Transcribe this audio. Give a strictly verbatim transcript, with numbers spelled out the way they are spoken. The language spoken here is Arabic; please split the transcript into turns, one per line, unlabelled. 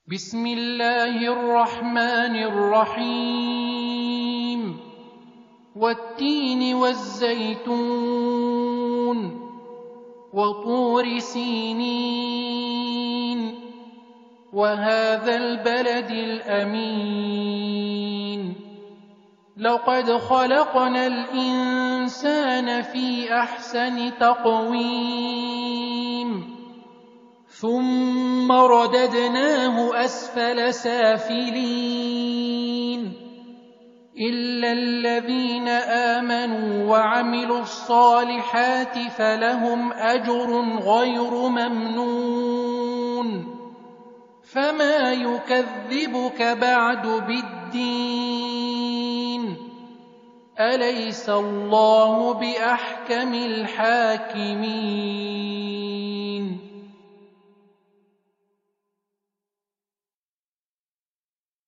بسم الله الرحمن الرحيم والتين والزيتون وطور سينين وهذا البلد الأمين لقد خلقنا الإنسان في أحسن تقويم ثم رددناه أسفل سافلين إلا الذين آمنوا وعملوا الصالحات فلهم أجر غير ممنون فما يكذبك بعد بالدين أليس الله بأحكم الحاكمين